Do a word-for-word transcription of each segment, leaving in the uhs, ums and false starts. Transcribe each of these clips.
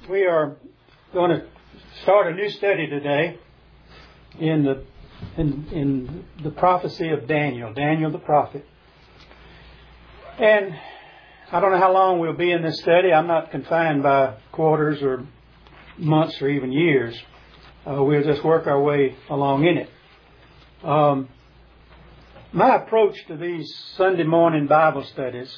we are going to start a new study today in the in, in the prophecy of Daniel, Daniel the prophet. And I don't know how long we'll be in this study. I'm not confined by quarters or months or even years. Uh, we'll just work our way along in it. Um, my approach to these Sunday morning Bible studies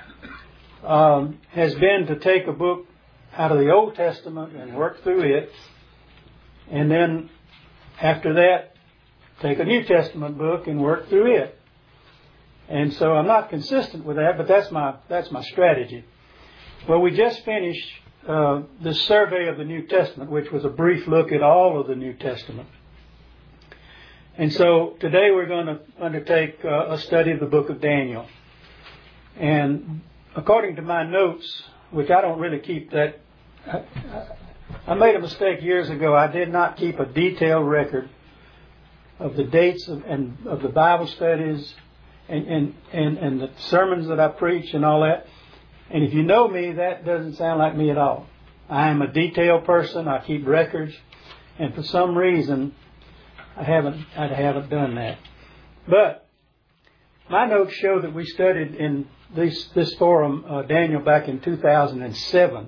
um, has been to take a book out of the Old Testament and work through it, and then after that take a New Testament book and work through it. And so I'm not consistent with that, but that's my that's my strategy. Well, we just finished uh, this survey of the New Testament, which was a brief look at all of the New Testament. And so today we're going to undertake uh, a study of the book of Daniel. And according to my notes, which I don't really keep that, I, I made a mistake years ago. I did not keep a detailed record of the dates of, and of the Bible studies and, and, and, and the sermons that I preach and all that. And if you know me, that doesn't sound like me at all. I am a detailed person. I keep records. And for some reason, I haven't I haven't done that. But my notes show that we studied in this, this forum, uh, Daniel, back in two thousand seven.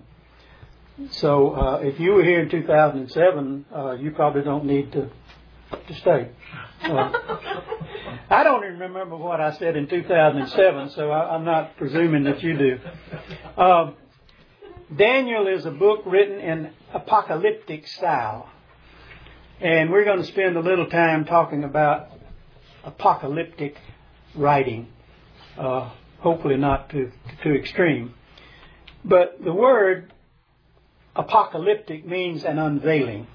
So uh, if you were here in two thousand seven, uh, you probably don't need to, to study. Uh, I don't even remember what I said in two thousand seven, so I, I'm not presuming that you do. Uh, Daniel is a book written in apocalyptic style. And we're going to spend a little time talking about apocalyptic writing. Uh, hopefully not too, too extreme. But the word apocalyptic means an unveiling,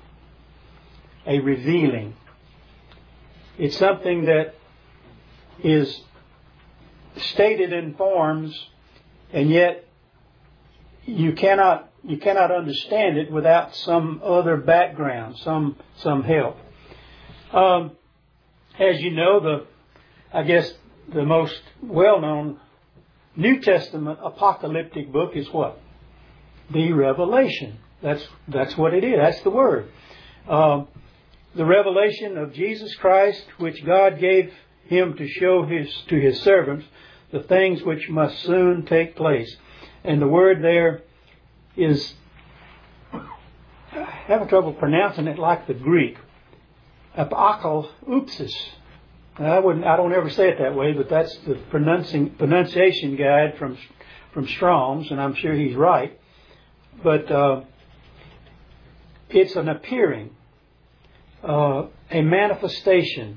a revealing. It's something that is stated in forms, and yet you cannot you cannot understand it without some other background, some some help. Um, as you know, the I guess the most well-known New Testament apocalyptic book is what? The Revelation. That's that's what it is. That's the word. Um, the revelation of Jesus Christ, which God gave Him to show His to His servants the things which must soon take place. And the word there is, I'm having trouble pronouncing it like the Greek, apocalypsis. I wouldn't, I don't ever say it that way, but that's the pronouncing, pronunciation guide from from Strong's, and I'm sure he's right. But uh, it's an appearing, uh, a manifestation,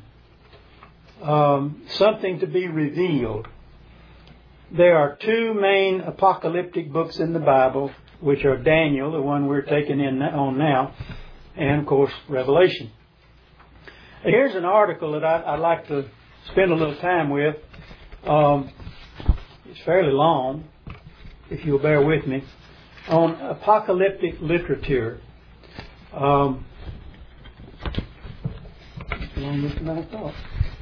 um, something to be revealed. There are two main apocalyptic books in the Bible, which are Daniel, the one we're taking in on now, and, of course, Revelation. Here's an article that I, I'd like to spend a little time with. Um, it's fairly long, if you'll bear with me, on apocalyptic literature. Um, longer than I thought.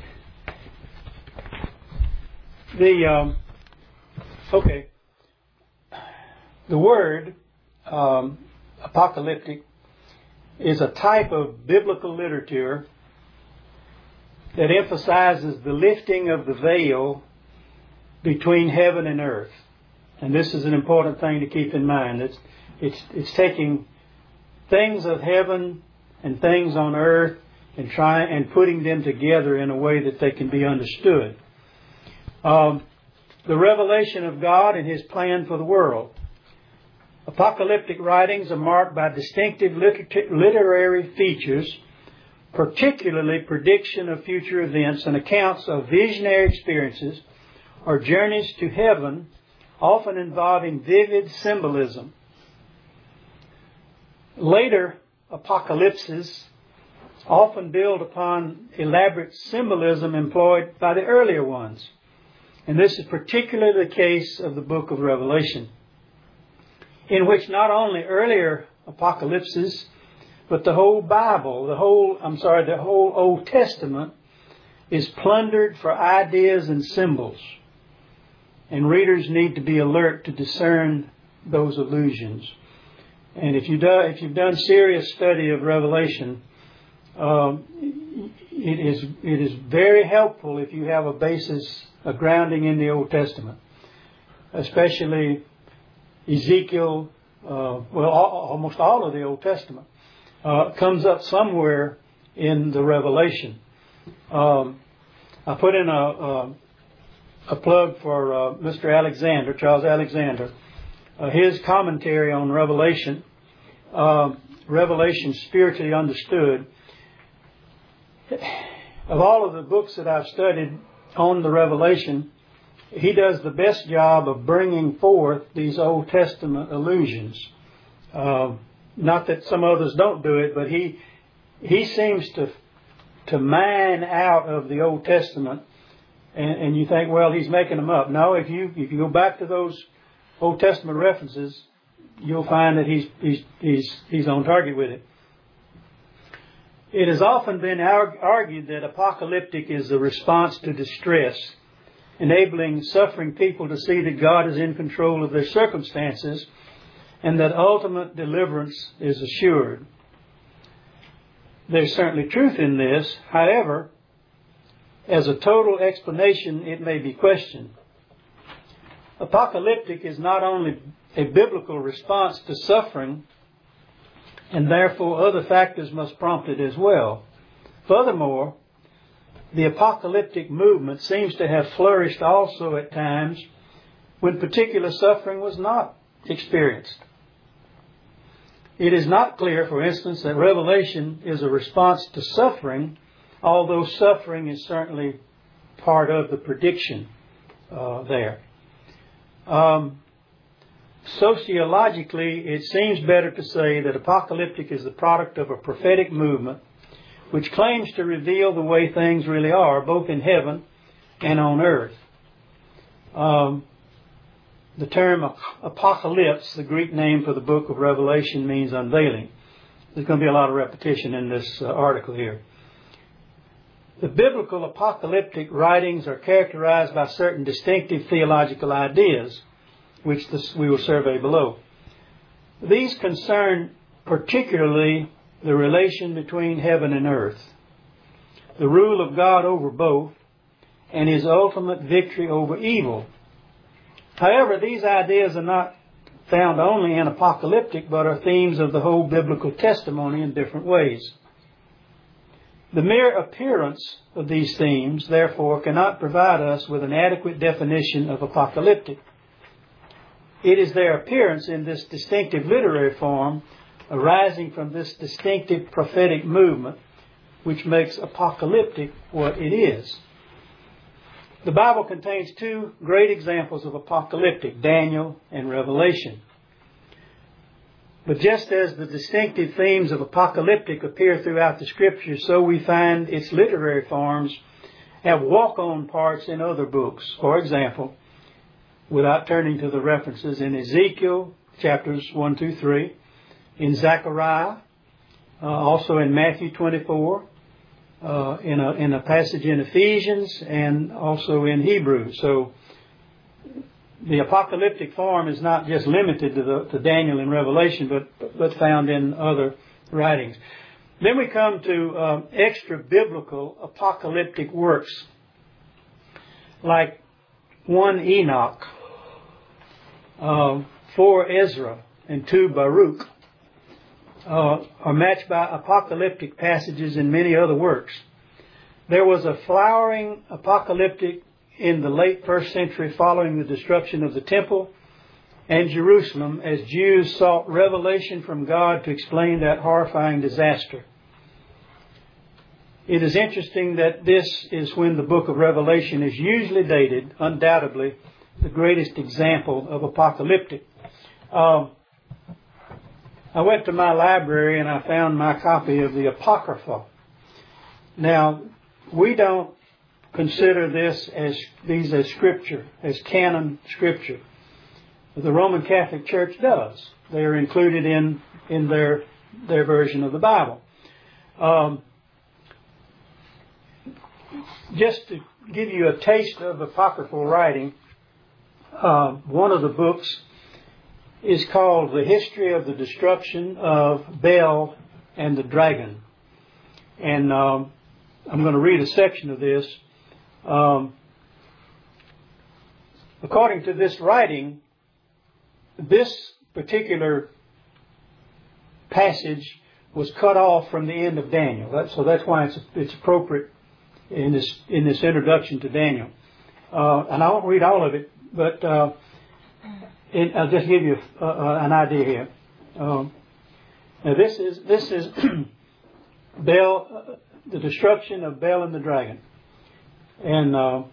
The... Um, Okay. The word um, apocalyptic is a type of biblical literature that emphasizes the lifting of the veil between heaven and earth. And this is an important thing to keep in mind. It's it's it's taking things of heaven and things on earth and trying and putting them together in a way that they can be understood. Um, The revelation of God and His plan for the world. Apocalyptic writings are marked by distinctive liter- literary features, particularly prediction of future events and accounts of visionary experiences or journeys to heaven, often involving vivid symbolism. Later apocalypses often build upon elaborate symbolism employed by the earlier ones. And this is particularly the case of the book of Revelation, in which not only earlier apocalypses, but the whole Bible, the whole, I'm sorry, the whole Old Testament is plundered for ideas and symbols. And readers need to be alert to discern those allusions. And if you do, if you've done serious study of Revelation, um, it is it is very helpful if you have a basis, a grounding in the Old Testament, especially Ezekiel. Uh, well, all, almost all of the Old Testament uh, comes up somewhere in the Revelation. Um, I put in a, a, a plug for uh, Mister Alexander, Charles Alexander, uh, his commentary on Revelation, uh, Revelation Spiritually Understood. Of all of the books that I've studied on the Revelation, he does the best job of bringing forth these Old Testament allusions. Uh, not that some others don't do it, but he he seems to to mine out of the Old Testament, and, and you think, well, he's making them up. No, if you if you go back to those Old Testament references, you'll find that he's he's he's he's on target with it. It has often been argued that apocalyptic is a response to distress, enabling suffering people to see that God is in control of their circumstances and that ultimate deliverance is assured. There's certainly truth in this. However, as a total explanation, it may be questioned. Apocalyptic is not only a biblical response to suffering, and therefore other factors must prompt it as well. Furthermore, the apocalyptic movement seems to have flourished also at times when particular suffering was not experienced. It is not clear, for instance, that Revelation is a response to suffering, although suffering is certainly part of the prediction uh, there. Um, Sociologically, it seems better to say that apocalyptic is the product of a prophetic movement which claims to reveal the way things really are, both in heaven and on earth. Um, the term apocalypse, the Greek name for the book of Revelation, means unveiling. There's going to be a lot of repetition in this uh, article here. The biblical apocalyptic writings are characterized by certain distinctive theological ideas, which this, we will survey below. These concern particularly the relation between heaven and earth, the rule of God over both, and His ultimate victory over evil. However, these ideas are not found only in apocalyptic, but are themes of the whole biblical testimony in different ways. The mere appearance of these themes, therefore, cannot provide us with an adequate definition of apocalyptic. It is their appearance in this distinctive literary form, arising from this distinctive prophetic movement, which makes apocalyptic what it is. The Bible contains two great examples of apocalyptic, Daniel and Revelation. But just as the distinctive themes of apocalyptic appear throughout the Scriptures, so we find its literary forms have walk-on parts in other books. For example, without turning to the references, in Ezekiel chapters one, two, three, in Zechariah, uh, also in Matthew twenty-four, uh, in, a, in a passage in Ephesians, and also in Hebrews. So the apocalyptic form is not just limited to, the, to Daniel and Revelation, but, but found in other writings. Then we come to um, extra-biblical apocalyptic works, like one Enoch, uh, four Ezra, and two Baruch, uh, are matched by apocalyptic passages in many other works. There was a flowering apocalyptic in the late first century following the destruction of the temple and Jerusalem, as Jews sought revelation from God to explain that horrifying disaster. It is interesting that this is when the book of Revelation is usually dated, undoubtedly, the greatest example of apocalyptic. Um, I went to my library and I found my copy of the Apocrypha. Now, we don't consider this as these as scripture, as canon scripture. The Roman Catholic Church does. They are included in in their their version of the Bible. Um, just to give you a taste of apocryphal writing, uh, one of the books is called The History of the Destruction of Bel and the Dragon. And um, I'm going to read a section of this. Um, according to this writing, this particular passage was cut off from the end of Daniel. That, so that's why it's, it's appropriate in this in this introduction to Daniel. Uh, and I won't read all of it, but uh, in, I'll just give you uh, uh, an idea here. Um, now this is this is Bel, uh, the destruction of Bel and the dragon. And uh,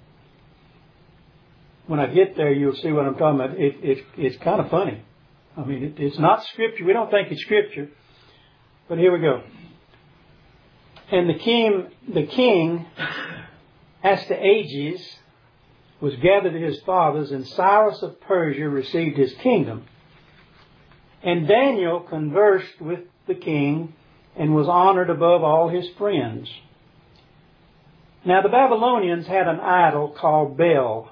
when I get there, you'll see what I'm talking about. It, it, it's kind of funny. I mean, it, it's not scripture. We don't think it's scripture. But here we go. And the king, the king, Astyages, was gathered to his fathers, and Cyrus of Persia received his kingdom. And Daniel conversed with the king and was honored above all his friends. Now the Babylonians had an idol called Bel,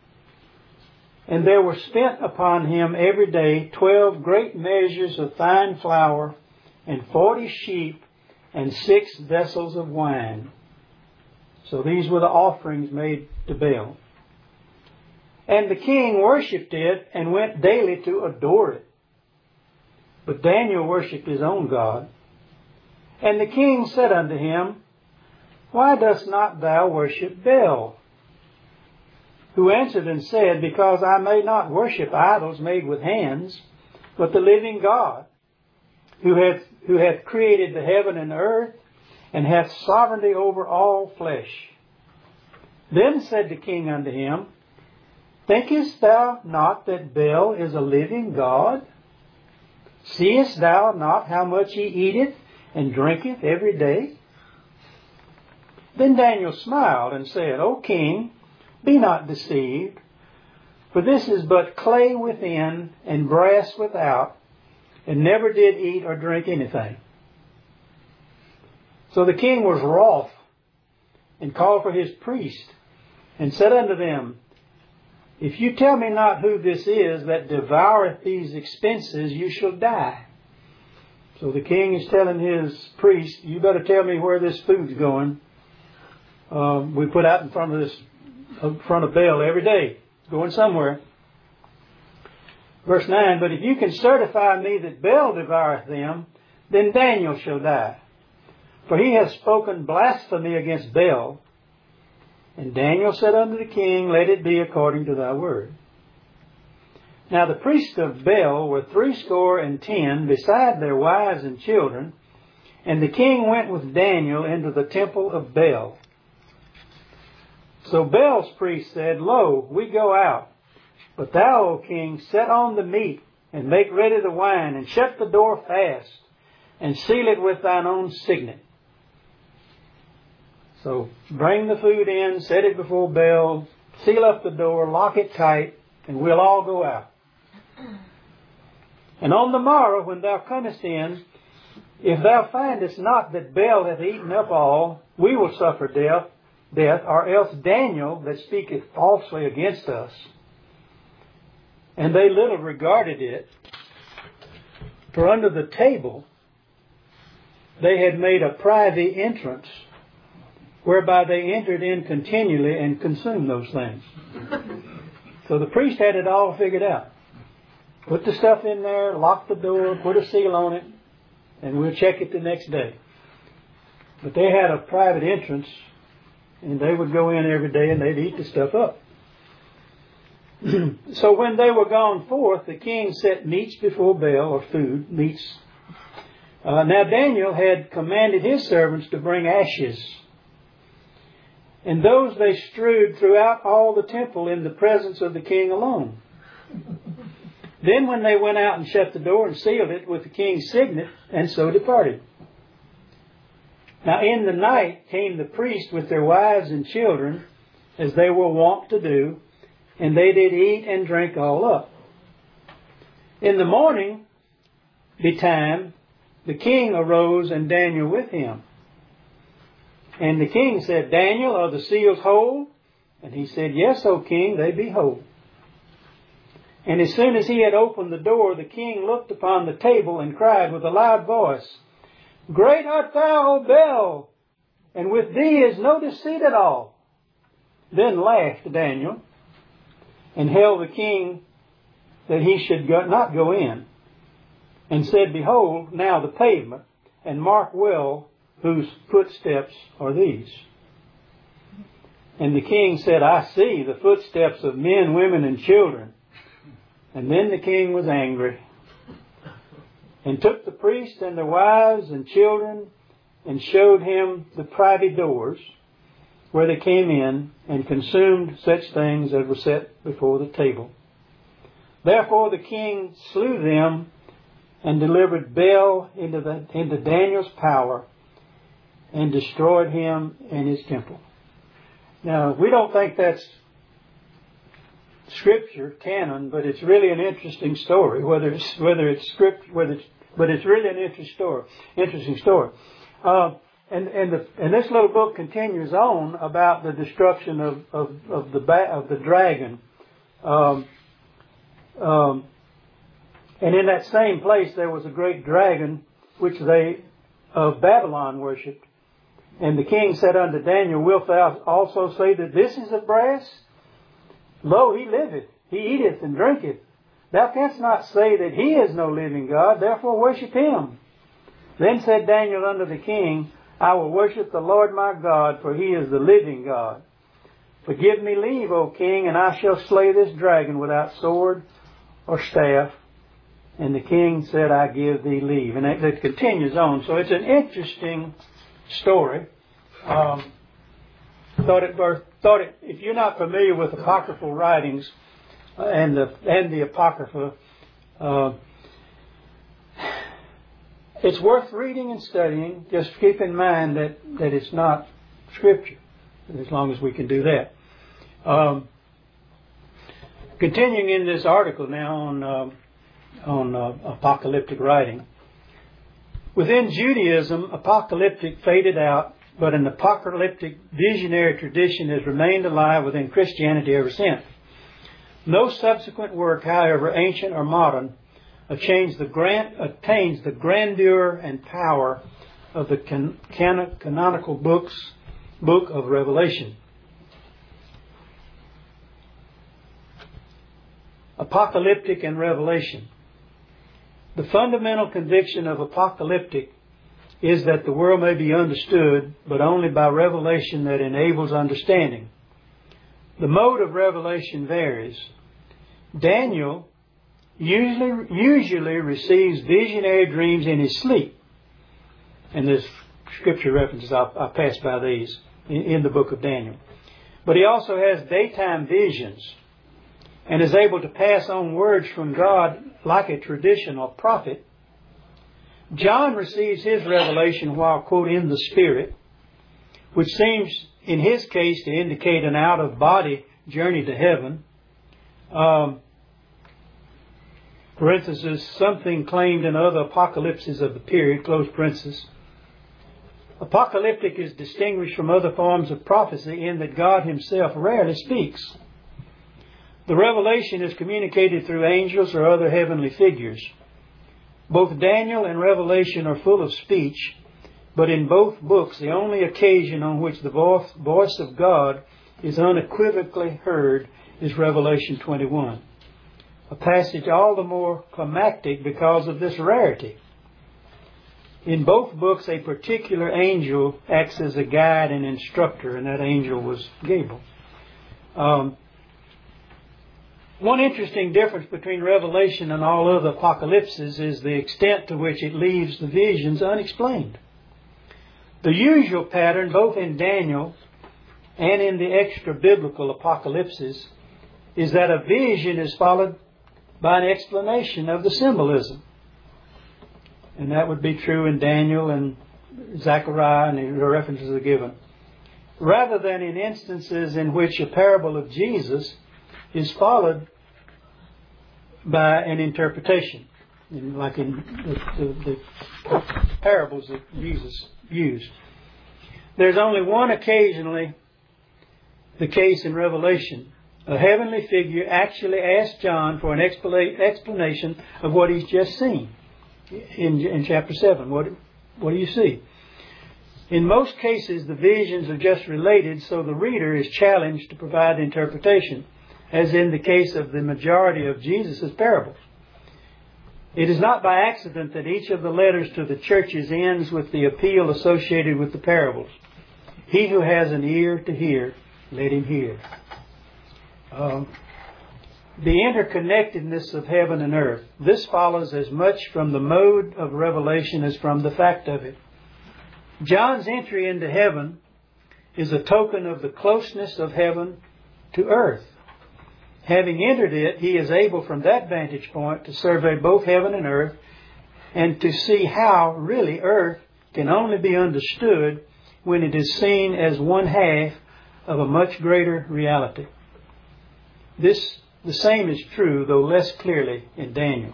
and there were spent upon him every day twelve great measures of fine flour, and forty sheep, and six vessels of wine. So these were the offerings made to Bel. And the king worshipped it, and went daily to adore it. But Daniel worshipped his own God. And the king said unto him, Why dost not thou worship Bel? Who answered and said, Because I may not worship idols made with hands, but the living God, who hath, who hath created the heaven and earth, and hath sovereignty over all flesh. Then said the king unto him, Thinkest thou not that Bel is a living God? Seest thou not how much he eateth and drinketh every day? Then Daniel smiled and said, O king, be not deceived, for this is but clay within and brass without, and never did eat or drink anything. So the king was wroth, and called for his priest, and said unto them, If you tell me not who this is that devoureth these expenses, you shall die. So the king is telling his priest, You better tell me where this food's going. Um, we put out in front of this, in front of Bel every day, going somewhere. Verse nine, But if you can certify me that Bel devoureth them, then Daniel shall die. For he hath spoken blasphemy against Bel. And Daniel said unto the king, Let it be according to thy word. Now the priests of Bel were threescore and ten, beside their wives and children. And the king went with Daniel into the temple of Bel. So Bel's priest said, Lo, we go out. But thou, O king, set on the meat, and make ready the wine, and shut the door fast, and seal it with thine own signet. So bring the food in, set it before Bel, seal up the door, lock it tight, and we'll all go out. And on the morrow, when thou comest in, if thou findest not that Bel hath eaten up all, we will suffer death, death, or else Daniel that speaketh falsely against us. And they little regarded it, for under the table they had made a privy entrance, whereby they entered in continually and consumed those things. So the priest had it all figured out. Put the stuff in there, lock the door, put a seal on it, and we'll check it the next day. But they had a private entrance, and they would go in every day and they'd eat the stuff up. So when they were gone forth, the king set meats before Bel, or food, meats. Uh, now Daniel had commanded his servants to bring ashes, and those they strewed throughout all the temple in the presence of the king alone. Then when they went out and shut the door and sealed it with the king's signet, and so departed. Now in the night came the priests with their wives and children, as they were wont to do, and they did eat and drink all up. In the morning betime, the king arose, and Daniel with him. And the king said, Daniel, are the seals whole? And he said, Yes, O king, they be whole. And as soon as he had opened the door, the king looked upon the table and cried with a loud voice, Great art thou, O Bel, and with thee is no deceit at all. Then laughed Daniel, and held the king that he should go, not go in, and said, Behold now the pavement, and mark well whose footsteps are these. And the king said, I see the footsteps of men, women, and children. And then the king was angry, and took the priests and their wives and children, and showed him the private doors, where they came in, and consumed such things as were set before the table. Therefore the king slew them, and delivered Bel into, the, into Daniel's power, and destroyed him and his temple. Now, we don't think that's Scripture, canon, but it's really an interesting story. Whether it's whether it's script, whether it's, but it's really an interesting story. Interesting story. Uh, and and the and this little book continues on about the destruction of of, of the ba- of the dragon. Um, um, and in that same place there was a great dragon which they of Babylon worshipped. And the king said unto Daniel, Wilt thou also say that this is of brass? Lo, he liveth, he eateth and drinketh. Thou canst not say that he is no living God, therefore worship him. Then said Daniel unto the king, I will worship the Lord my God, for he is the living God. But give me leave, O king, and I shall slay this dragon without sword or staff. And the king said, I give thee leave. And it, it continues on. So it's an interesting story. Um, thought it worth Thought it, if you're not familiar with apocryphal writings uh, and the and the apocrypha, uh, it's worth reading and studying. Just keep in mind that, that it's not Scripture, as long as we can do that. Um, continuing in this article now on uh, on uh, apocalyptic writing. Within Judaism, apocalyptic faded out, but an apocalyptic visionary tradition has remained alive within Christianity ever since. No subsequent work, however ancient or modern, attains the, grand, attains the grandeur and power of the can, can, canonical books, book of Revelation. Apocalyptic and Revelation. The fundamental conviction of apocalyptic is that the world may be understood, but only by revelation that enables understanding. The mode of revelation varies. Daniel usually, usually receives visionary dreams in his sleep. And there's scripture references, I'll, I'll pass by these in, in the book of Daniel. But he also has daytime visions and is able to pass on words from God like a traditional prophet. John receives his revelation while, quote, in the Spirit, which seems, in his case, to indicate an out-of-body journey to heaven. Um, parenthesis, something claimed in other apocalypses of the period, close parenthesis. Apocalyptic is distinguished from other forms of prophecy in that God himself rarely speaks. The revelation is communicated through angels or other heavenly figures. Both Daniel and Revelation are full of speech, but in both books the only occasion on which the voice of God is unequivocally heard is Revelation twenty-one, a passage all the more climactic because of this rarity. In both books, a particular angel acts as a guide and instructor, and that angel was Gabriel. Um, One interesting difference between Revelation and all other apocalypses is the extent to which it leaves the visions unexplained. The usual pattern, both in Daniel and in the extra-biblical apocalypses, is that a vision is followed by an explanation of the symbolism. And that would be true in Daniel and Zechariah, and the references are given. Rather than in instances in which a parable of Jesus is followed by an interpretation, like in the, the, the parables that Jesus used. There's only one occasionally the case in Revelation, A heavenly figure actually asked John for an expla- explanation of what he's just seen in, in chapter seven. What, what do you see? In most cases, the visions are just related, so the reader is challenged to provide interpretation, as in the case of the majority of Jesus' parables. It is not by accident that each of the letters to the churches ends with the appeal associated with the parables. He who has an ear to hear, let him hear. Um, the interconnectedness of heaven and earth. This follows as much from the mode of revelation as from the fact of it. John's entry into heaven is a token of the closeness of heaven to earth. Having entered it, he is able from that vantage point to survey both heaven and earth and to see how really earth can only be understood when it is seen as one half of a much greater reality. This, the same is true, though less clearly, in Daniel.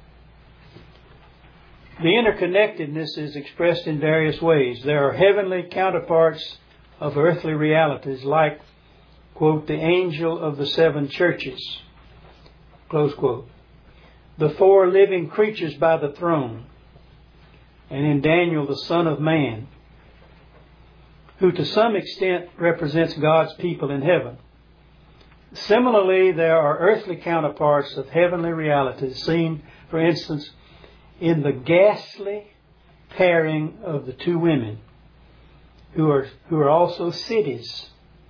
The interconnectedness is expressed in various ways. There are heavenly counterparts of earthly realities, like, quote, the angel of the seven churches, close quote. The four living creatures by the throne, and in Daniel, the Son of Man, who to some extent represents God's people in heaven. Similarly, there are earthly counterparts of heavenly realities seen, for instance, in the ghastly pairing of the two women, who are who are also cities.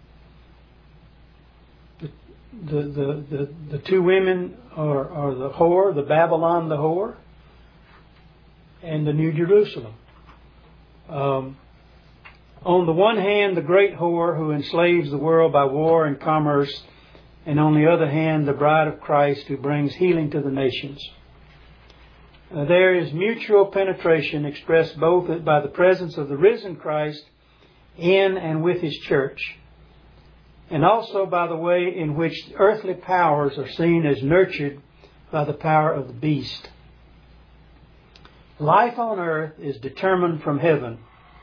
The the the, the, the two women are, are the whore, the Babylon the whore, and the New Jerusalem. Um, on the one hand, the great whore who enslaves the world by war and commerce, and on the other hand, the bride of Christ who brings healing to the nations. Uh, there is mutual penetration expressed both by the presence of the risen Christ in and with His church, and also by the way in which earthly powers are seen as nurtured by the power of the beast. Life on earth is determined from heaven.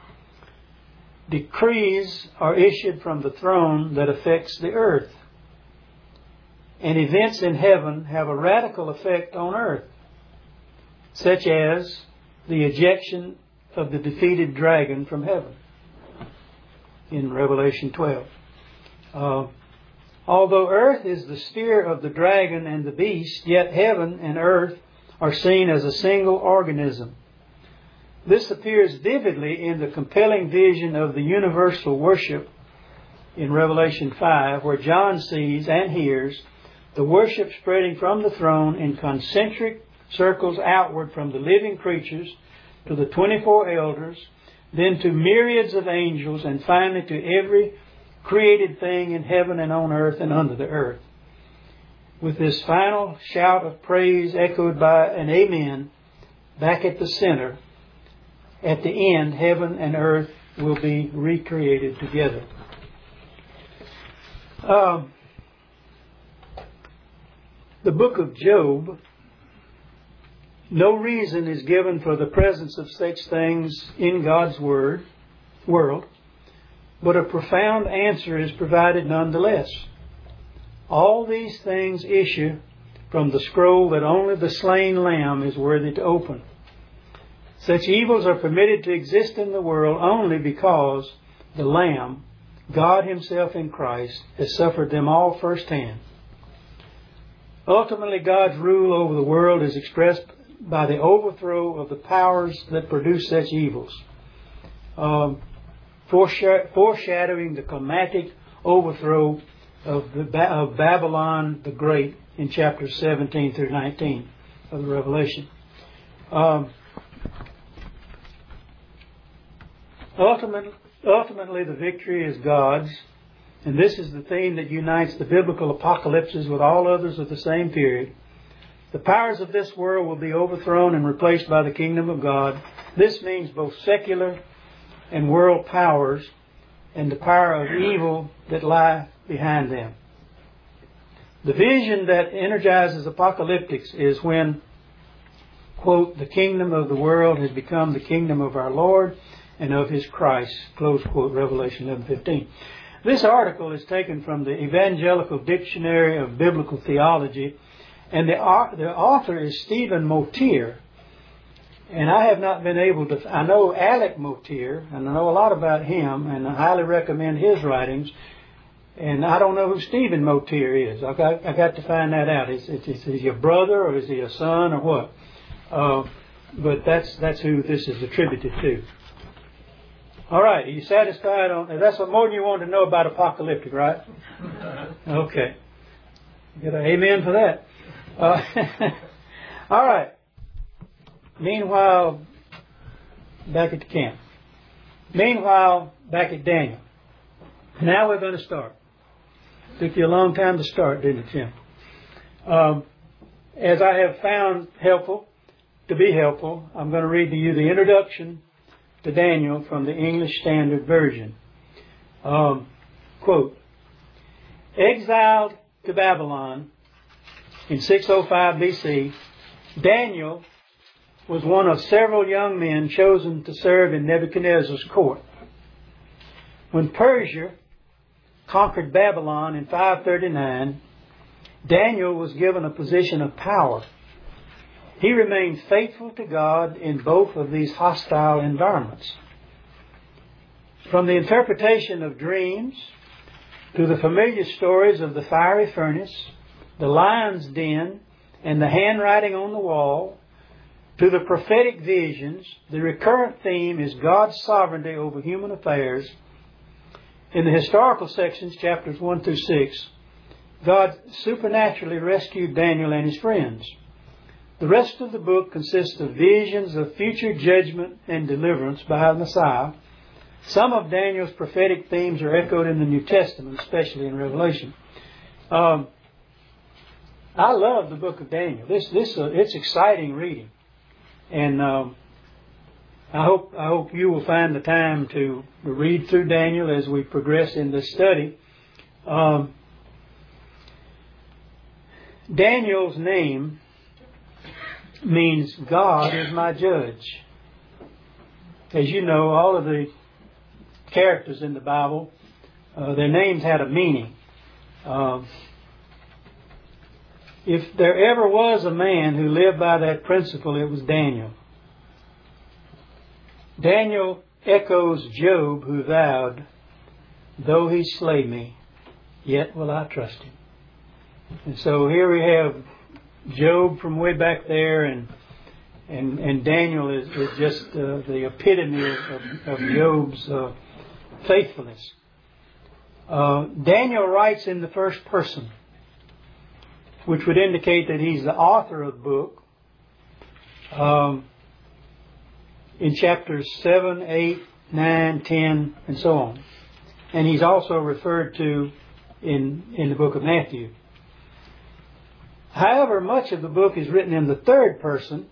Decrees are issued from the throne that affects the earth. And events in heaven have a radical effect on earth, such as the ejection of the defeated dragon from heaven in Revelation twelve. Uh, although earth is the sphere of the dragon and the beast, yet heaven and earth are seen as a single organism. This appears vividly in the compelling vision of the universal worship in Revelation five, where John sees and hears the worship spreading from the throne in concentric circles outward from the living creatures to the twenty-four elders, then to myriads of angels, and finally to every created thing in heaven and on earth and under the earth. With this final shout of praise echoed by an amen back at the center, at the end, heaven and earth will be recreated together. Um, the book of Job, no reason is given for the presence of such things in God's word, world, but a profound answer is provided nonetheless. All these things issue from the scroll that only the slain lamb is worthy to open. Such evils are permitted to exist in the world only because the Lamb, God Himself in Christ, has suffered them all firsthand. Ultimately, God's rule over the world is expressed by the overthrow of the powers that produce such evils, um, foreshadowing the climatic overthrow of, the, of Babylon the Great in chapters seventeen through nineteen of the Revelation. Um, ultimately, ultimately, the victory is God's, and this is the theme that unites the biblical apocalypses with all others of the same period. The powers of this world will be overthrown and replaced by the kingdom of God. This means both secular and world powers and the power of evil that lie behind them. The vision that energizes apocalyptics is when, quote, the kingdom of the world has become the kingdom of our Lord and of His Christ, close quote, Revelation eleven fifteen. This article is taken from the Evangelical Dictionary of Biblical Theology, and the, the author is Stephen Motier. And I have not been able to, I know Alec Motier, and I know a lot about him, and I highly recommend his writings. And I don't know who Stephen Motier is. I got, I got to find that out. Is, is, is he a brother, or is he a son, or what? Uh, but that's that's who this is attributed to. All right, are you satisfied on that's what more than you wanted to know about apocalyptic, right? Okay. Get an amen for that. Uh, all right. Meanwhile, back at the camp. Meanwhile, back at Daniel. Now we're going to start. Took you a long time to start, didn't it, Jim? Um, as I have found helpful, to be helpful, I'm going to read to you the introduction to Daniel from the English Standard Version. Um, quote, exiled to Babylon in six oh five B C, Daniel was one of several young men chosen to serve in Nebuchadnezzar's court. When Persia conquered Babylon in five thirty-nine, Daniel was given a position of power. He remained faithful to God in both of these hostile environments. From the interpretation of dreams to the familiar stories of the fiery furnace, the lion's den, and the handwriting on the wall, to the prophetic visions, the recurrent theme is God's sovereignty over human affairs. In the historical sections, chapters one through six, God supernaturally rescued Daniel and his friends. The rest of the book consists of visions of future judgment and deliverance by the Messiah. Some of Daniel's prophetic themes are echoed in the New Testament, especially in Revelation. Um, I love the book of Daniel. This, this, uh, it's exciting reading, and um, I hope I hope you will find the time to read through Daniel as we progress in this study. Um, Daniel's name means God is my judge. As you know, all of the characters in the Bible, uh, their names had a meaning. Um, if there ever was a man who lived by that principle, it was Daniel. Daniel echoes Job, who vowed, though he slay me, yet will I trust him. And so here we have Job from way back there, and and, and Daniel is, is just uh, the epitome of, of Job's uh, faithfulness. Uh, Daniel writes in the first person, which would indicate that he's the author of the book. Um, in chapters seven, eight, nine, ten, and so on. And he's also referred to in, in the book of Matthew. However, much of the book is written in the third person,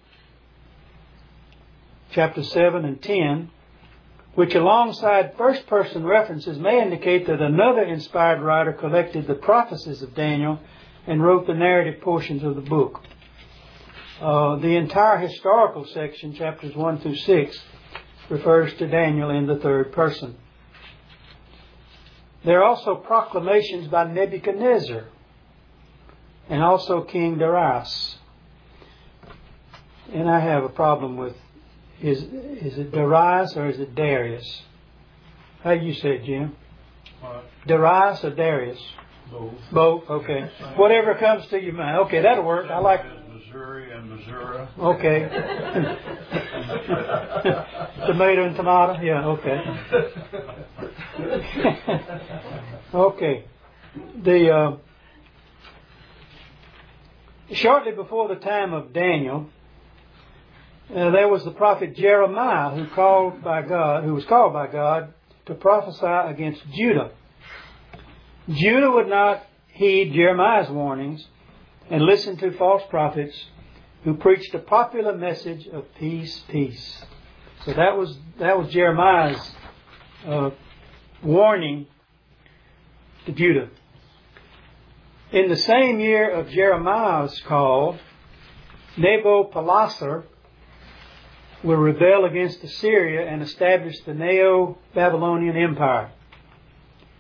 chapters seven and ten, which alongside first person references may indicate that another inspired writer collected the prophecies of Daniel and wrote the narrative portions of the book. Uh, the entire historical section, chapters one through six, refers to Daniel in the third person. There are also proclamations by Nebuchadnezzar and also King Darius. And I have a problem with, is is it Darius or is it Darius? How do you say it, Jim? What? Darius or Darius? Both. Both, okay. Whatever comes to your mind. Okay, that'll work. I like Missouri and Missouri. Okay. Tomato and tomato? Yeah, okay. Okay. The uh, shortly before the time of Daniel, uh, there was the prophet Jeremiah who called by God, who was called by God to prophesy against Judah. Judah would not heed Jeremiah's warnings and listen to false prophets who preached a popular message of peace, peace. So that was that was Jeremiah's uh, warning to Judah. In the same year of Jeremiah's call, Nabopolassar will rebel against Assyria and establish the Neo-Babylonian Empire.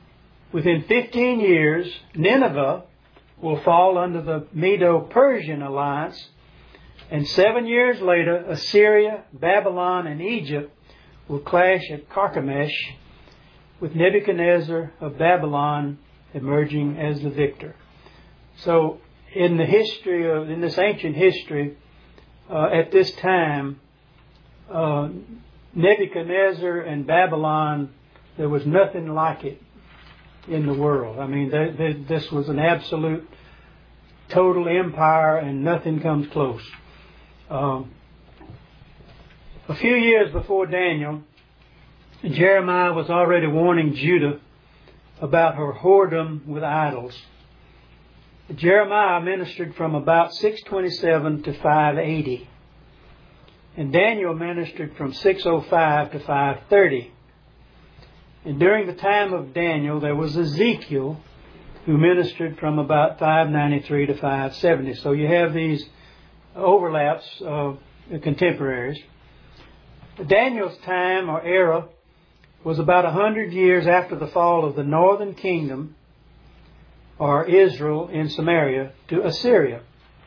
Within fifteen years, Nineveh will fall under the Medo-Persian alliance, and seven years later, Assyria, Babylon, and Egypt will clash at Carchemish, with Nebuchadnezzar of Babylon emerging as the victor. So, in the history of, in this ancient history, uh, at this time, uh, Nebuchadnezzar and Babylon, there was nothing like it in the world. I mean, they, they, this was an absolute, total empire, and nothing comes close. Um, a few years before Daniel, Jeremiah was already warning Judah about her whoredom with idols. Jeremiah ministered from about six twenty-seven to five eighty. And Daniel ministered from six oh five to five thirty. And during the time of Daniel, there was Ezekiel, who ministered from about five ninety-three to five seventy. So you have these overlaps of contemporaries. Daniel's time or era was about a hundred years after the fall of the northern kingdom, or Israel in Samaria, to Assyria.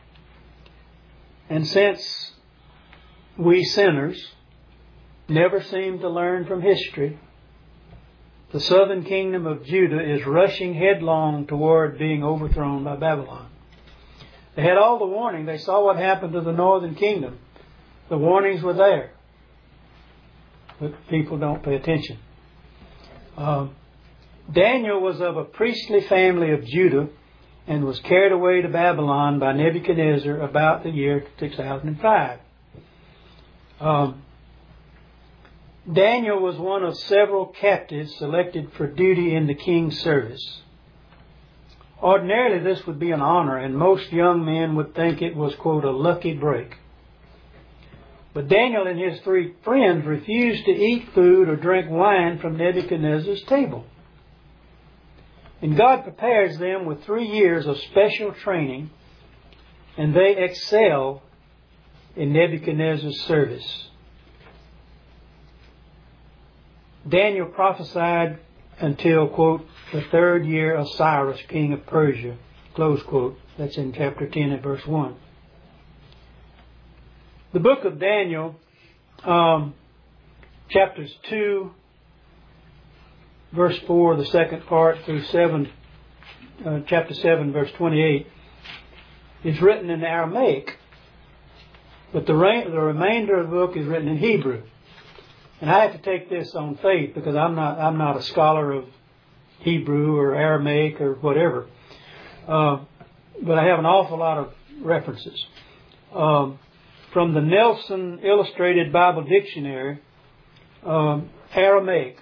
And since we sinners never seem to learn from history, the southern kingdom of Judah is rushing headlong toward being overthrown by Babylon. They had all the warning. They saw what happened to the northern kingdom. The warnings were there. But people don't pay attention. Uh, Daniel was of a priestly family of Judah and was carried away to Babylon by Nebuchadnezzar about the year six thousand five. Um, Daniel was one of several captives selected for duty in the king's service. Ordinarily, this would be an honor, and most young men would think it was, quote, a lucky break. But Daniel and his three friends refused to eat food or drink wine from Nebuchadnezzar's table. And God prepares them with three years of special training, and they excel in Nebuchadnezzar's service. Daniel prophesied until, quote, the third year of Cyrus, king of Persia, close quote. That's in chapter ten and verse one. The book of Daniel, um, chapters two, verse four, the second part, through seven, uh, chapter seven, verse twenty-eight, is written in Aramaic, but the, re- the remainder of the book is written in Hebrew. And I have to take this on faith because I'm not I'm not a scholar of Hebrew or Aramaic or whatever, uh, but I have an awful lot of references. Um, from the Nelson Illustrated Bible Dictionary, um, Aramaic,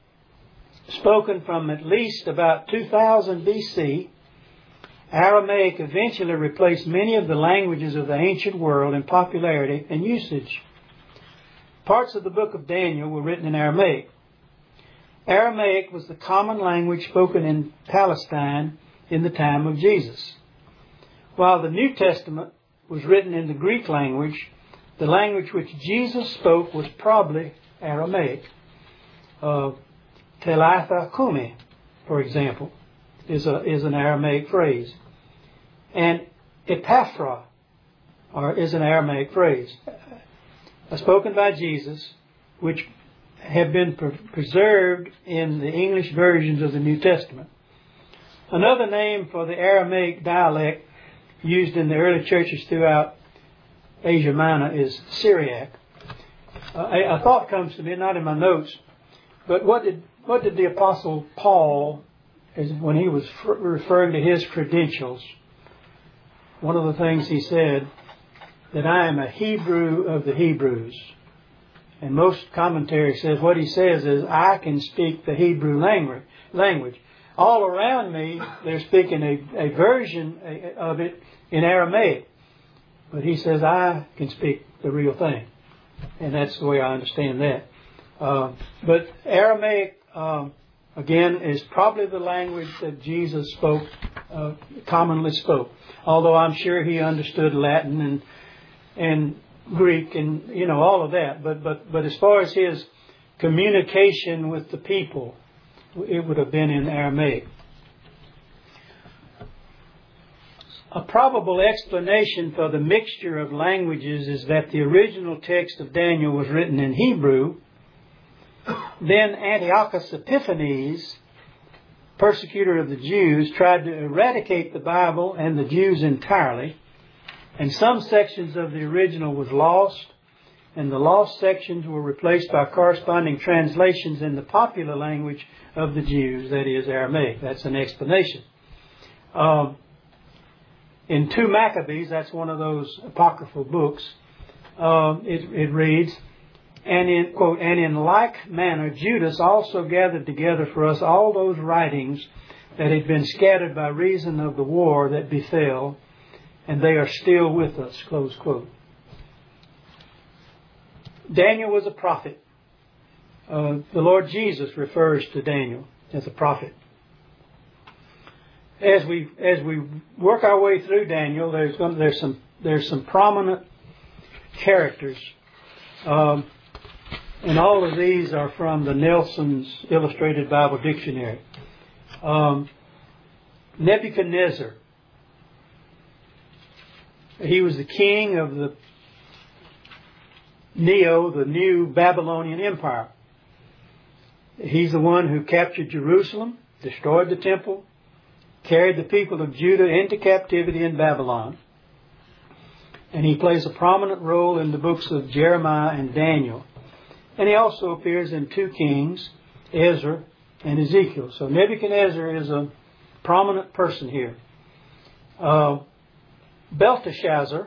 spoken from at least about two thousand B C, Aramaic eventually replaced many of the languages of the ancient world in popularity and usage. Parts of the book of Daniel were written in Aramaic. Aramaic was the common language spoken in Palestine in the time of Jesus. While the New Testament was written in the Greek language, the language which Jesus spoke was probably Aramaic. Uh, Talitha Kumi, for example, is a is an Aramaic phrase. And Epaphra or is an Aramaic phrase, uh, spoken by Jesus, which have been pre- preserved in the English versions of the New Testament. Another name for the Aramaic dialect used in the early churches throughout Asia Minor is Syriac. Uh, a, a thought comes to me, not in my notes, but what did what did the Apostle Paul, as when he was f- referring to his credentials, one of the things he said, that I am a Hebrew of the Hebrews. And most commentary says what he says is, I can speak the Hebrew language. language. All around me, they're speaking a, a version of it in Aramaic. But he says, I can speak the real thing. And that's the way I understand that. Uh, but Aramaic, um, again, is probably the language that Jesus spoke, uh, commonly spoke. Although I'm sure he understood Latin and and Greek and, you know, all of that. But but but as far as his communication with the people, it would have been in Aramaic. A probable explanation for the mixture of languages is that the original text of Daniel was written in Hebrew. Then Antiochus Epiphanes, persecutor of the Jews, tried to eradicate the Bible and the Jews entirely, and some sections of the original was lost, and the lost sections were replaced by corresponding translations in the popular language of the Jews, that is Aramaic. That's an explanation. Um, in two Maccabees, that's one of those apocryphal books, um, it, it reads, And in, quote, and in like manner, Judas also gathered together for us all those writings that had been scattered by reason of the war that befell, and they are still with us, close quote. Daniel was a prophet. Uh, the Lord Jesus refers to Daniel as a prophet. As we as we work our way through Daniel, there's there's some there's some prominent characters. Um, And all of these are from the Nelson's Illustrated Bible Dictionary. Um, Nebuchadnezzar. He was the king of the Neo, the new Babylonian Empire. He's the one who captured Jerusalem, destroyed the temple, carried the people of Judah into captivity in Babylon. And he plays a prominent role in the books of Jeremiah and Daniel. And he also appears in two Kings, Ezra and Ezekiel. So Nebuchadnezzar is a prominent person here. Uh, Belteshazzar.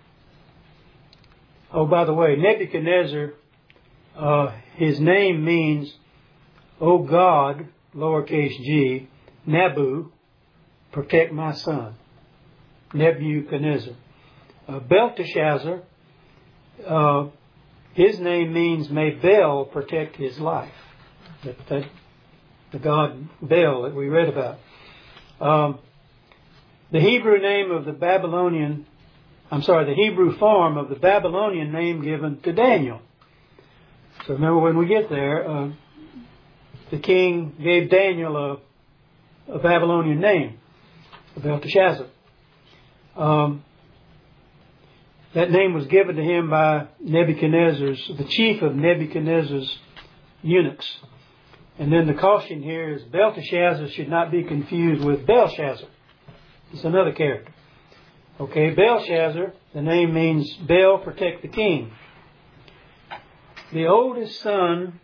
Oh, by the way, Nebuchadnezzar, uh, his name means, O God, lowercase g, Nabu, protect my son. Nebuchadnezzar. Uh, Belteshazzar, uh, his name means, may Bel protect his life. That, that, the god Bel that we read about. Um, the Hebrew name of the Babylonian, I'm sorry, the Hebrew form of the Babylonian name given to Daniel. So remember when we get there, uh, the king gave Daniel a, a Babylonian name, Belteshazzar. Um, That name was given to him by Nebuchadnezzar's, the chief of Nebuchadnezzar's eunuchs. And then the caution here is Belteshazzar should not be confused with Belshazzar. It's another character. Okay, Belshazzar, the name means Bel, protect the king. The oldest son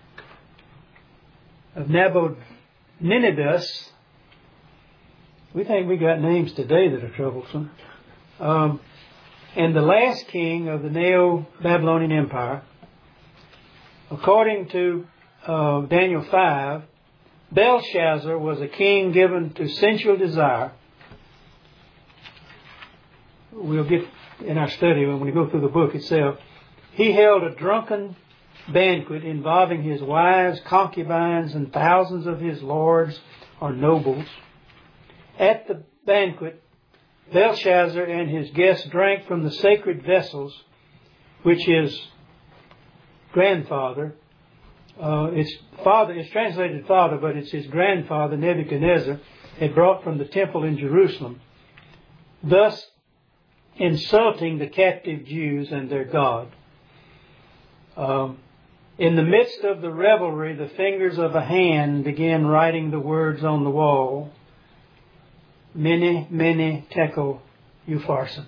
of Nabonidus, we think we got names today that are troublesome. Um, And the last king of the Neo-Babylonian Empire, according to uh, Daniel five, Belshazzar was a king given to sensual desire. We'll get in our study when we go through the book itself. He held a drunken banquet involving his wives, concubines, and thousands of his lords or nobles. At the banquet, Belshazzar and his guests drank from the sacred vessels which his grandfather, uh, it's father, it's translated father, but it's his grandfather Nebuchadnezzar, had brought from the temple in Jerusalem, thus insulting the captive Jews and their God. Um, in the midst of the revelry, the fingers of a hand began writing the words on the wall. Mene, mene, tekel, upharsin.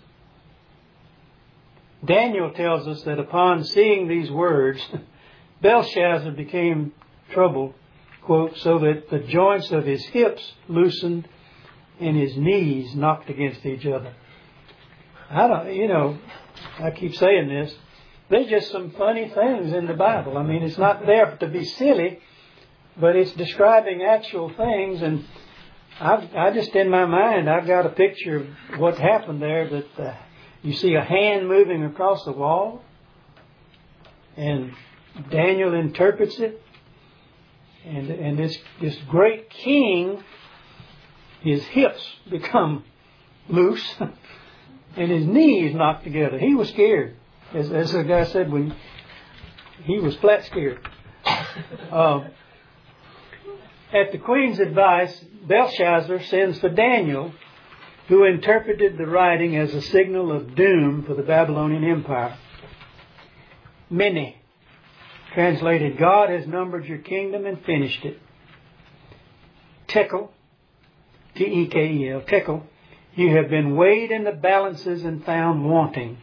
Daniel tells us that upon seeing these words, Belshazzar became troubled, quote, so that the joints of his hips loosened and his knees knocked against each other. I don't, you know, I keep saying this. There's just some funny things in the Bible. I mean, it's not there to be silly, but it's describing actual things. And I've, I just, in my mind, I've got a picture of what happened there, that uh, you see a hand moving across the wall, and Daniel interprets it, and and this, this great king, his hips become loose, and his knees knocked together. He was scared. As, as the guy said, when he was flat scared. Um, At the queen's advice, Belshazzar sends for Daniel, who interpreted the writing as a signal of doom for the Babylonian Empire. Mene, translated, God has numbered your kingdom and finished it. Tekel, T E K E L, Tekel, you have been weighed in the balances and found wanting.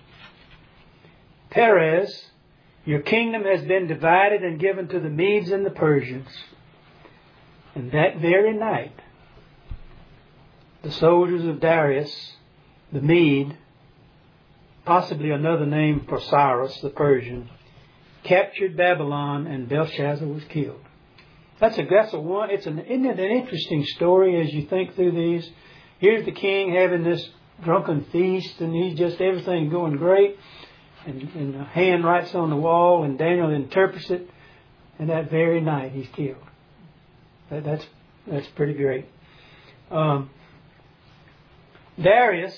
Perez, your kingdom has been divided and given to the Medes and the Persians. And that very night, the soldiers of Darius, the Mede, possibly another name for Cyrus, the Persian, captured Babylon, and Belshazzar was killed. That's a that's a one. It's an isn't it an interesting story as you think through these? Here's the king having this drunken feast, and he's just everything going great, and, and a hand writes on the wall, and Daniel interprets it, and that very night he's killed. That, that's that's pretty great. Um, Darius,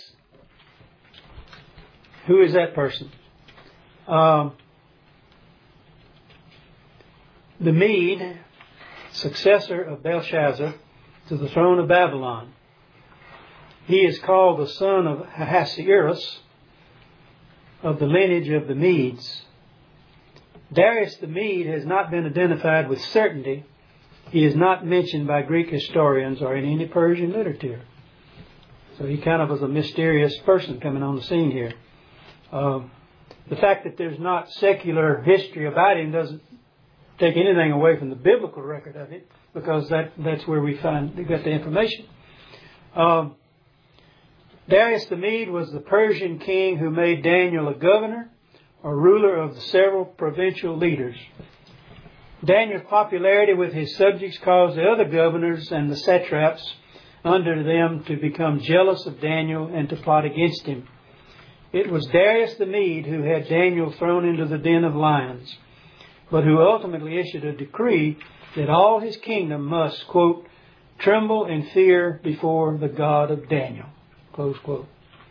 who is that person? Um, the Mede, successor of Belshazzar to the throne of Babylon. He is called the son of Ahasuerus, of the lineage of the Medes. Darius the Mede has not been identified with certainty. He is not mentioned by Greek historians or in any Persian literature. So he kind of was a mysterious person coming on the scene here. Uh, the fact that there's not secular history about him doesn't take anything away from the biblical record of it, because that, that's where we find we got the information. Um, Darius the Mede was the Persian king who made Daniel a governor or ruler of the several provincial leaders. Daniel's popularity with his subjects caused the other governors and the satraps under them to become jealous of Daniel and to plot against him. It was Darius the Mede who had Daniel thrown into the den of lions, but who ultimately issued a decree that all his kingdom must, quote, tremble in fear before the God of Daniel, close quote.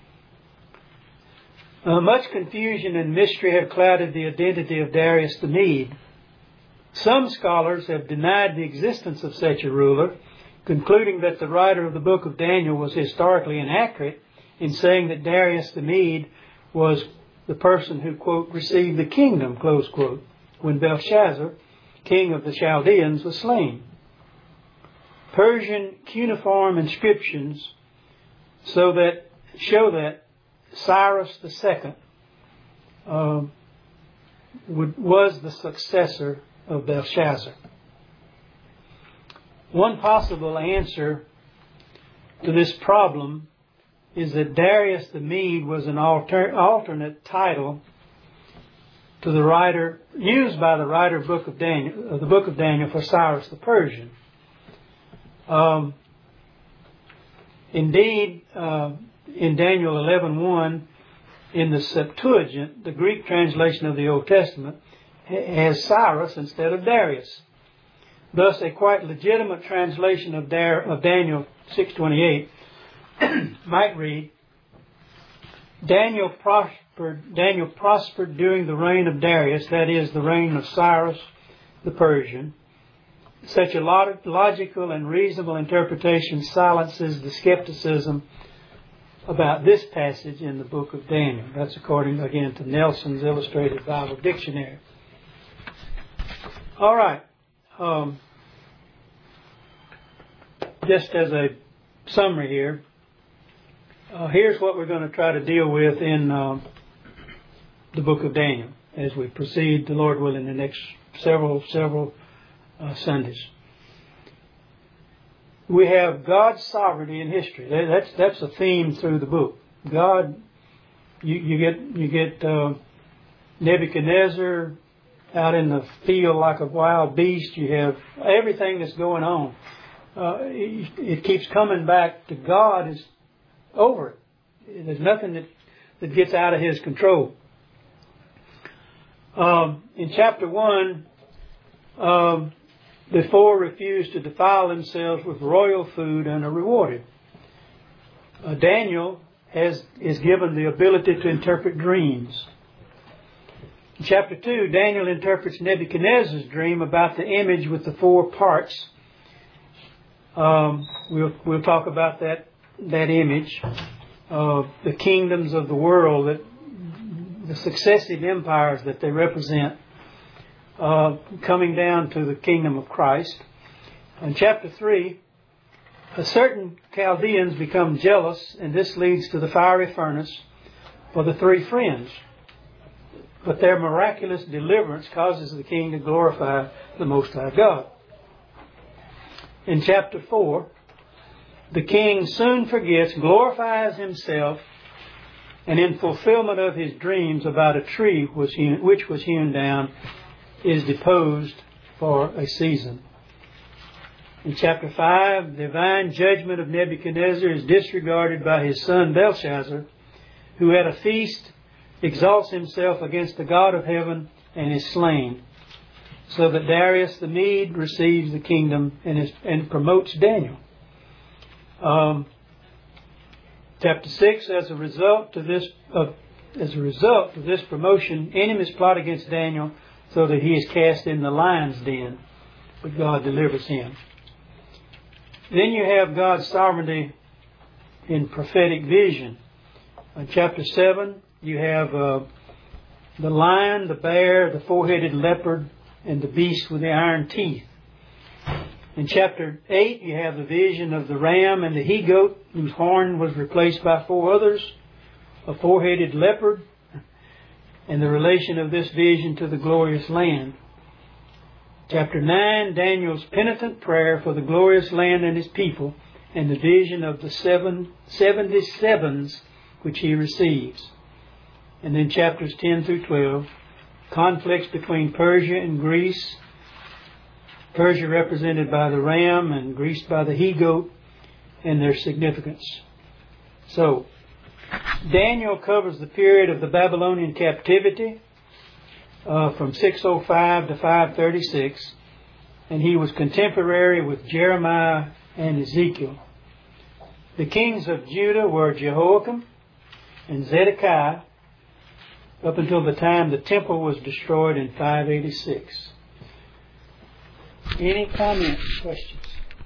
Uh, much confusion and mystery have clouded the identity of Darius the Mede. Some scholars have denied the existence of such a ruler, concluding that the writer of the book of Daniel was historically inaccurate in saying that Darius the Mede was the person who, quote, received the kingdom, close quote, when Belshazzar, king of the Chaldeans, was slain. Persian cuneiform inscriptions so that show that Cyrus the Second uh, would, was the successor of Belshazzar. One possible answer to this problem is that Darius the Mede was an alter, alternate title to the writer used by the writer of book of Daniel, of the book of Daniel for Cyrus the Persian. Um, indeed, uh, in Daniel eleven one, in the Septuagint, the Greek translation of the Old Testament, has Cyrus instead of Darius. Thus, a quite legitimate translation of, Dar- of Daniel six twenty-eight might read, Daniel prospered, Daniel prospered during the reign of Darius, that is, the reign of Cyrus the Persian. Such a log- logical and reasonable interpretation silences the skepticism about this passage in the book of Daniel. That's according, again, to Nelson's Illustrated Bible Dictionary. All right. Um, just as a summary here, uh, here's what we're going to try to deal with in uh, the book of Daniel as we proceed, the Lord willing, the next several, several uh, Sundays. We have God's sovereignty in history. That's that's a theme through the book. God, you, you get you get uh, Nebuchadnezzar out in the field like a wild beast. You have everything that's going on. Uh, it, it keeps coming back to God is over it. There's nothing that, that gets out of His control. Um, in chapter one, um, the four refused to defile themselves with royal food and are rewarded. Uh, Daniel has is given the ability to interpret dreams. In chapter two, Daniel interprets Nebuchadnezzar's dream about the image with the four parts Um, we'll we'll talk about that that image of the kingdoms of the world, that the successive empires that they represent, uh, coming down to the kingdom of Christ. In chapter three, a certain Chaldeans become jealous, and this leads to the fiery furnace for the three friends. But their miraculous deliverance causes the king to glorify the Most High God. In chapter four, the king soon forgets, glorifies himself, and in fulfillment of his dreams about a tree was hewn, which was hewn down, is deposed for a season. In chapter five, the divine judgment of Nebuchadnezzar is disregarded by his son Belshazzar, who at a feast exalts himself against the God of heaven and is slain, so that Darius the Mede receives the kingdom and, is, and promotes Daniel. Um, chapter six, as a result of this, of, as a result of this promotion, enemies plot against Daniel, so that he is cast in the lion's den, but God delivers him. Then you have God's sovereignty in prophetic vision. In chapter seven, you have uh, the lion, the bear, the four-headed leopard, and the beast with the iron teeth. In chapter eight, you have the vision of the ram and the he-goat, whose horn was replaced by four others, a four-headed leopard, and the relation of this vision to the glorious land. Chapter nine, Daniel's penitent prayer for the glorious land and his people, and the vision of the seven, seventy sevens which he receives. And then chapters ten through twelve, conflicts between Persia and Greece. Persia represented by the ram and Greece by the he-goat, and their significance. So, Daniel covers the period of the Babylonian captivity uh, from six oh five to five thirty-six, and he was contemporary with Jeremiah and Ezekiel. The kings of Judah were Jehoiakim and Zedekiah, up until the time the temple was destroyed in five eighty-six. Any comments, questions?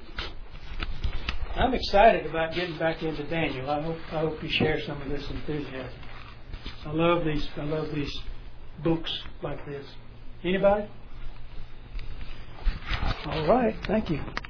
I'm excited about getting back into Daniel. I hope I hope you share some of this enthusiasm. I love these I love these books like this. Anybody? All right, thank you.